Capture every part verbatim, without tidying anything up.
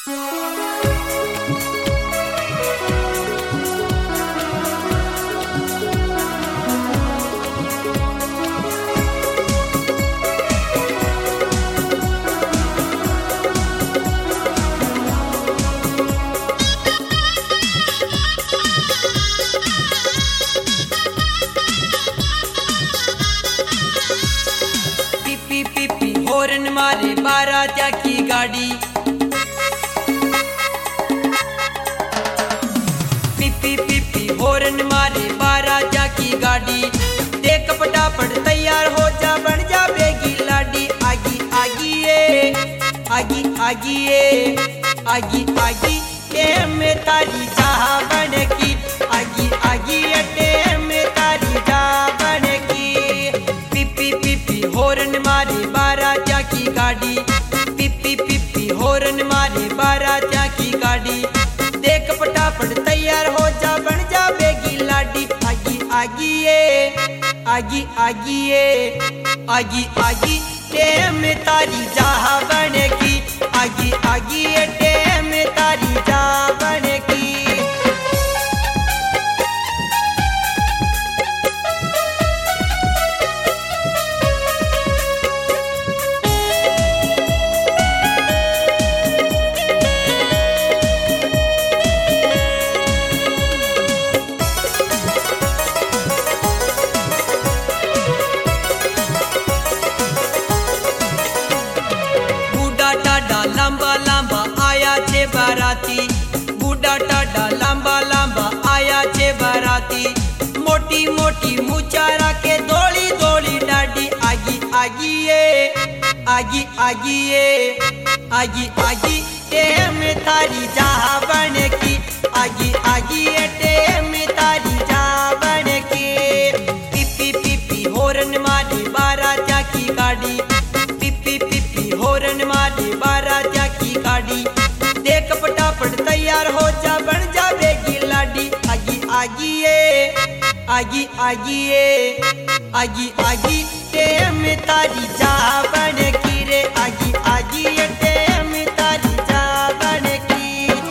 Horn मारे बारातिया की गाड़ी, पीपी पीपी हॉर्न मारे बारातिया की गाड़ी। देख फटाफट तैयार हो जा, बन जा बेगी लाडी। आगी आगी ये आगी आगी ये आगी आगी ये में तारी चाह बन की। आगी आगी ये में तारी चाह बन की। पीपी पीपी हॉर्न मारे बारातिया की गाड़ी, पीपी पीपी हॉर्न मारे बारातिया की गाड़ी। देख फटाफट तैयार हो जा, बन जा बेगी लाडी। आगी आगी ये आगी आगी ये आगी आगी टेम तारी चाह बन की। आगी आगी ये टेम तारी चाह बन की। लंबा लंबा आया छे बाराती, बूढ़ा टाडा लंबा लंबा आया छे बाराती। मोटी मोटी मुचारा के दौड़ी दौड़ी डाडी। आगी आगी ये आगी आगी ये आगी आगी टेम तारी चाह बन की। आगी आगी ये टेम तारी चाह बन की। पीपी पीपी हॉर्न मारे बारातिया की गाड़ी, पीपी पीपी हॉर्न मारे बारातिया की गाड़ी। देख फटाफट तैयार हो जा, बन जा बेगी लाडी। आगी आगी ये आगी आगी ये आगी आगी टेम तारी चाह बन की रे। आगी आगी ये टेम तारी चाह बन की।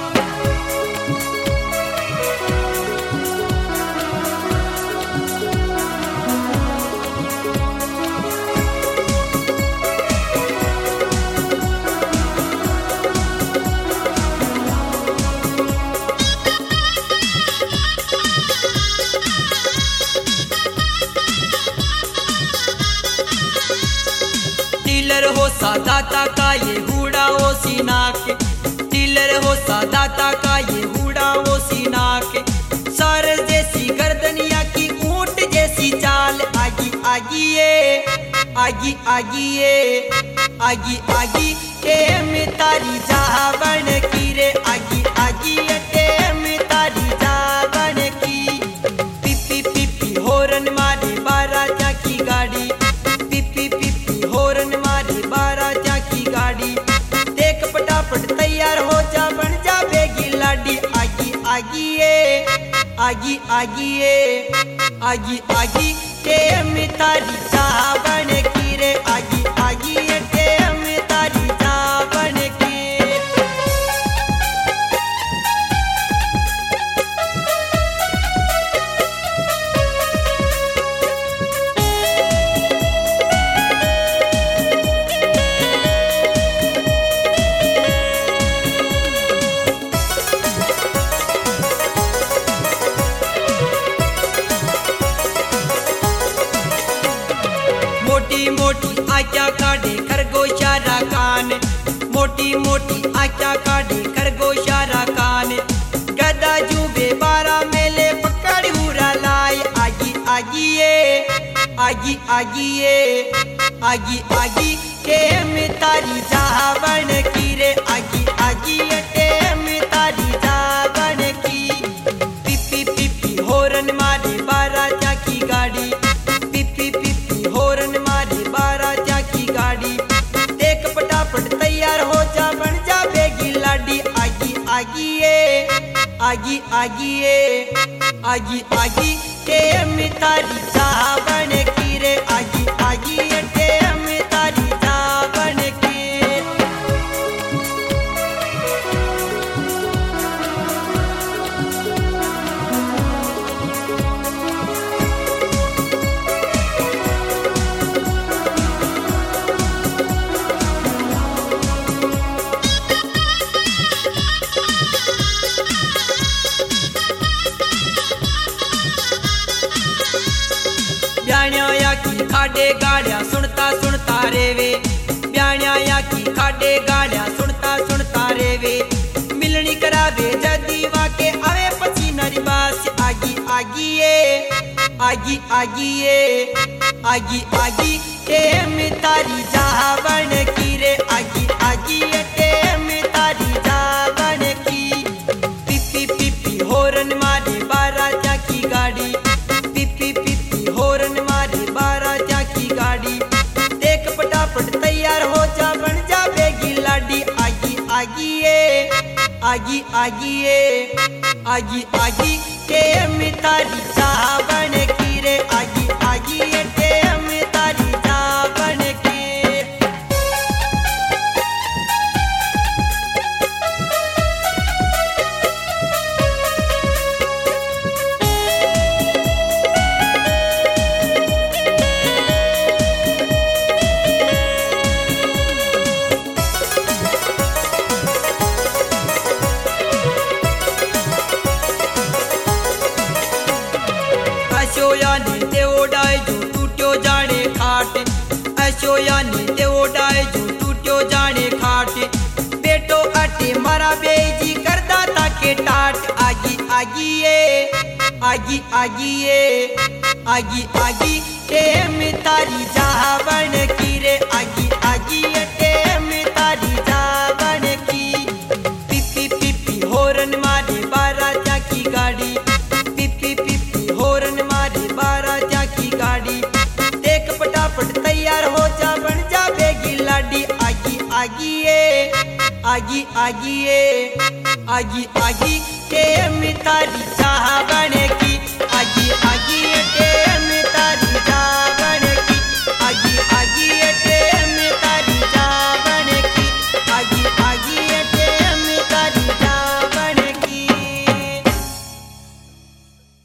टीलर हो सादाता का ये हुड़ा हो सीनाक, टीलर हो सादाता का ये हुड़ा हो सीनाक। सर जैसी गर्दनिया की ऊंट जैसी चाल। आगी आगी ये आगी आगी ये आगी आगी टेम तारी चाह बन की रे। आगी आगी ये टेम तारी चाह बन की। पीपी पीपी हॉर्न मारे बारातिया की गाड़ी, पीपी पीपी हॉर्न मारे बारातिया की गाड़ी। देख फटाफट तैयार हो जा, बन जा बेगी लाडी। आगी आगी ये आगी आगी ये आगी आगी टेम तारी चाह बन की रे। आगी आगी ये टेम तारी चाह बन की। मोटी मोटी आँखा काढ़े खरगोशारा कान, मोटी मोटी आँखा काढ़े खरगोशारा कान। गदा जूबे बारा मेले पकड़ हुरा लाए। आगी आगी ये आगी आगी ये आगी आगी टेम तारी चाह बन की रे। आगी आगी ये टेम तारी चाह बन की। पीपी पीपी हॉर्न मारे बारातिया की गाड़ी, पीपी पीपी हॉर्न मारे बारातिया की गाड़ी। देख फटाफट तैयार हो जा, बन जा बेगी लाडी। आगी आगी ये आगी आगी ये आगी आगी टेम तारी चाह बन की रे। आगी आगी ये टेम तारी चाह बन की। खाडे गाड़िया सुनता सुनता रेवे, ब्याणिया आखी खाडे गाड़िया सुनता सुनता रेवे। मिलनी करावे जदीवा के आवे पची नरी बास, आगी आगी ये आगी आगी ये आगी आगी टेम तारी जावन की रे, आगी आगी ये टेम तारी जावन की। पिपी पिपी होरन मारे बाराजा की गाड़ी, पिपी पिपी होरन मारे बाराजा की गाड़ी। देख पटापट तैयार हो जा बन जा बेगी लाडी, आगी आगी ये आगी आगी ये आगी आगी टेम तारी जावन की रे, आगी आगी ये टेम तारी जावन की। अशोया ने ते ओडाए जो टूट्यो जाने खाट, अशोया ने ते ओडाए जो टूट्यो जाने खाट। बेटो अटे मारा बेजी करदा ताके टाट, आगी आगी ये आगी आगी ये आगी आगी टेम तारी जावन की रे, आगी आगी ये टेम तारी जावन की। पिपी पिपी होरन मारे बाराजा की गाड़ी, पिपी पिपी होरन मारे बाराजा की गाड़ी। देख पटापट तैयार हो जा बन जा बेगी लाडी, आगी आगी ये आगी आगी ये आगी आगी टेम तारी जावन की।